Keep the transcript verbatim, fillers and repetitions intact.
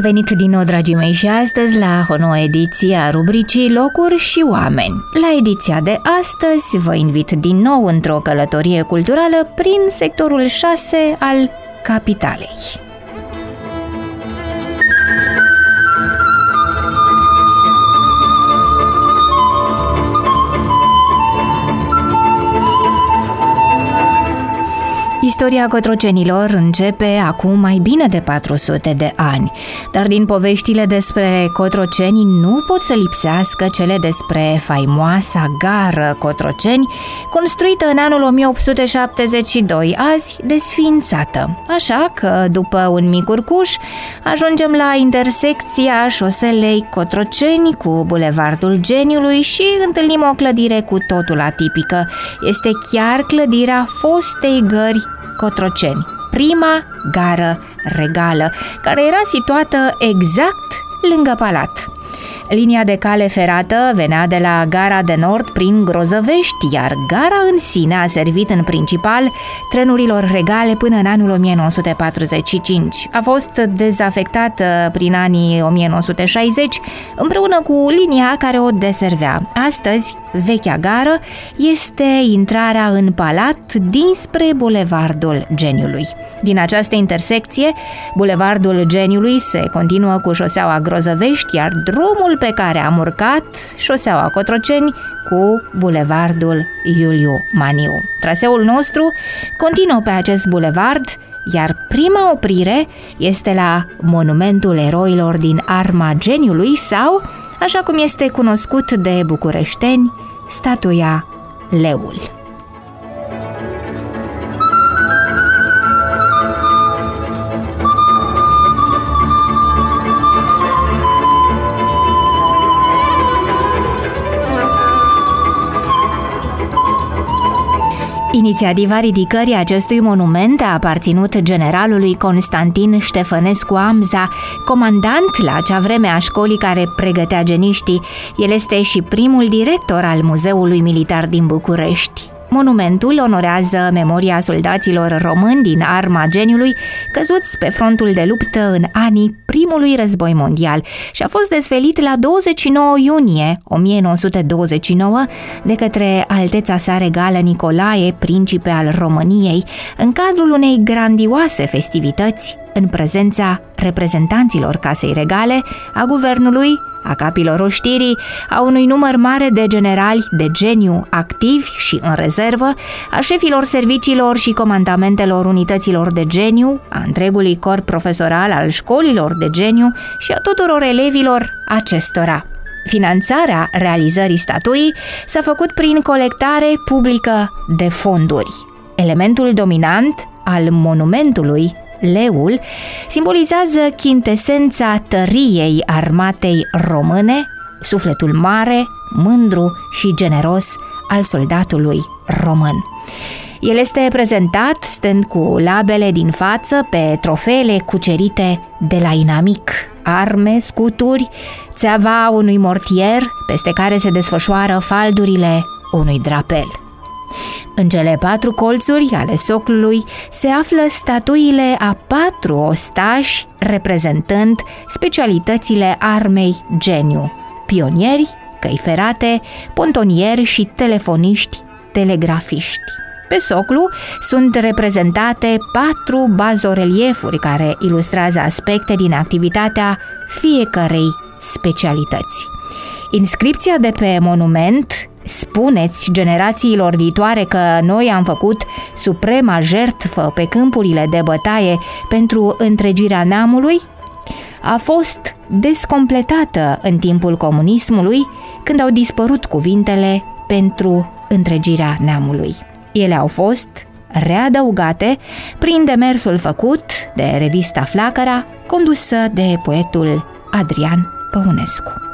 venit din nou, dragii mei, și astăzi la o nouă ediție a rubricii Locuri și Oameni. La ediția de astăzi vă invit din nou într-o călătorie culturală prin sectorul șase al capitalei. Istoria cotrocenilor începe acum mai bine de patru sute de ani, dar din poveștile despre cotroceni nu pot să lipsească cele despre faimoasa gară Cotroceni, construită în anul o mie opt sute șaptezeci și doi, azi desființată. Așa că, după un mic urcuș, ajungem la intersecția șoselei Cotroceni cu Bulevardul Geniului și întâlnim o clădire cu totul atipică. Este chiar clădirea fostei gări Cotroceni, prima gară regală, care era situată exact lângă palat. Linia de cale ferată venea de la gara de nord prin Grozăvești, iar gara în sine a servit în principal trenurilor regale până în anul o mie nouă sute patruzeci și cinci. A fost dezafectată prin anii o mie nouă sute șaizeci împreună cu linia care o deservea. Astăzi, vechea gară este intrarea în palat dinspre Bulevardul Geniului. Din această intersecție, Bulevardul Geniului se continuă cu șoseaua Grozăvești, iar drumul pe care am urcat, șoseaua Cotroceni, cu Bulevardul Iuliu Maniu. Traseul nostru continuă pe acest bulevard, iar prima oprire este la Monumentul Eroilor din Arma Geniului sau, așa cum este cunoscut de bucureșteni, statuia Leul. Inițiativa ridicării acestui monument a aparținut generalului Constantin Ștefănescu Amza, comandant la acea vreme a școlii care pregătea geniștii. El este și primul director al Muzeului Militar din București. Monumentul onorează memoria soldaților români din Arma Geniului căzuți pe frontul de luptă în anii primului război mondial și a fost dezvăluit la douăzeci și nouă iunie o mie nouă sute douăzeci și nouă de către Alteța sa Regală Nicolae, principe al României, în cadrul unei grandioase festivități în prezența reprezentanților Casei Regale, a guvernului, a capilor oștirii, a unui număr mare de generali de geniu activi și în rezervă, a șefilor serviciilor și comandamentelor unităților de geniu, a întregului corp profesoral al școlilor de geniu și a tuturor elevilor acestora. Finanțarea realizării statuii s-a făcut prin colectare publică de fonduri. Elementul dominant al monumentului, Leul, simbolizează chintesența tăriei armatei române, sufletul mare, mândru și generos al soldatului român. El este prezentat stând cu labele din față pe trofeele cucerite de la inamic, arme, scuturi, țeava unui mortier peste care se desfășoară faldurile unui drapel. În cele patru colțuri ale soclului se află statuile a patru ostași reprezentând specialitățile armei geniu: pionieri, căi ferate, pontonieri și telefoniști, telegrafiști. Pe soclu sunt reprezentate patru bazoreliefuri care ilustrează aspecte din activitatea fiecărei specialități. Inscripția de pe monument "Spuneți generațiilor viitoare că noi am făcut suprema jertfă pe câmpurile de bătaie pentru întregirea neamului" a fost descompletată în timpul comunismului, când au dispărut cuvintele "pentru întregirea neamului". Ele au fost readăugate prin demersul făcut de revista Flacăra, condusă de poetul Adrian Păunescu.